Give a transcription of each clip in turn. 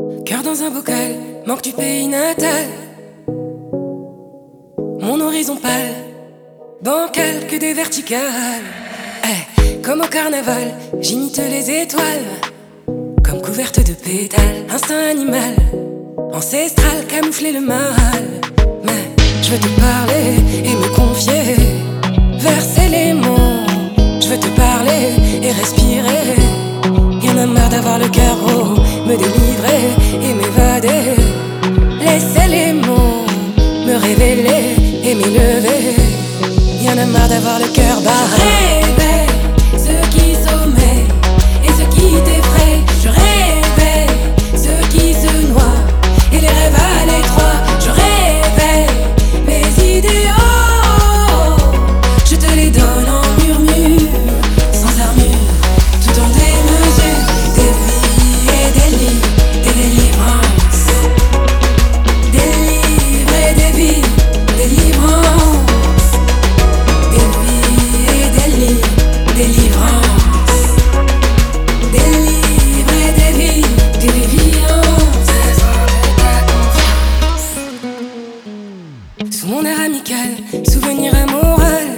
Cœur dans un bocal, manque du pays natal. Mon horizon pâle, bancal que des verticales. Comme au carnaval, j'imite les étoiles. Comme couverte de pétales, instinct animal, ancestral, camoufler le mal. Mais je veux te parler et me confier, verser les mots. Je veux te parler et respirer. Y'en a marre d'avoir le cœur gros, me délivrer et m'évader. Laisser les mots me révéler et m'élever. Y'en a marre d'avoir le cœur bas. Réveille ceux qui sommeillent et ceux qui t'effraient. Je réveille ceux qui se noient et les rêves à l'étroit. Je réveille mes idéaux, je te les donne en murmure, sans armure, tout en démesure. Des vies et des lits, des délivrances, des livres et des vies, délivrance. Des vies et des lits, délivrance, des livres et des vies, délivrance. Sous mon air amical, souvenir amoral,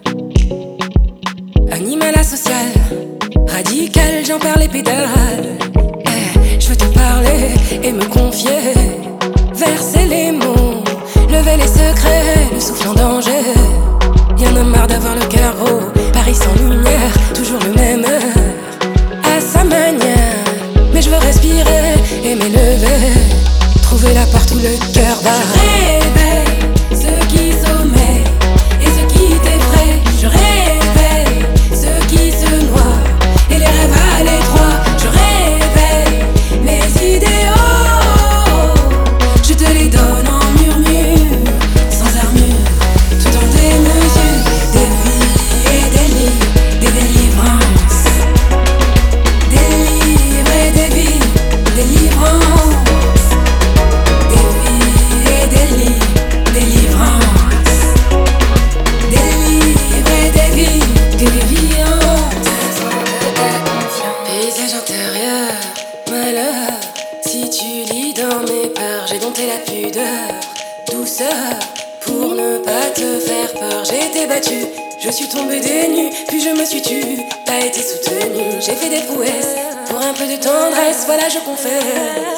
animal asocial, radical, j'en perds les pédales. Je veux te parler et me confier, verser les mots, lever les secrets, le souffle en danger. Y'en a marre d'avoir le cœur gros, Paris sans lumière, toujours le même heure, à sa manière. Mais je veux respirer et m'élever, trouver la part où le cœur bat. Je réveille ceux qui sommeillent et ceux qui t'effraient. Je réveille ceux qui se noient et les rêves à l'étroit. Je réveille mes idéaux, je te les donne en murmure, sans armure, tout en démesure. Des vies et des lits, des délivrances, des livres et des vies, délivrance. Des vies et des lits, délivrance, des livres et des vies, délivrance. Paysage intérieur, malheur. Si tu lis dans mes peurs, j'ai dompté la pudeur, douceur, pour ne pas te faire peur. J'ai été battue, je suis tombée des nues, puis je me suis tue, pas été soutenue. J'ai fait des prouesses pour un peu de tendresse, voilà je confesse.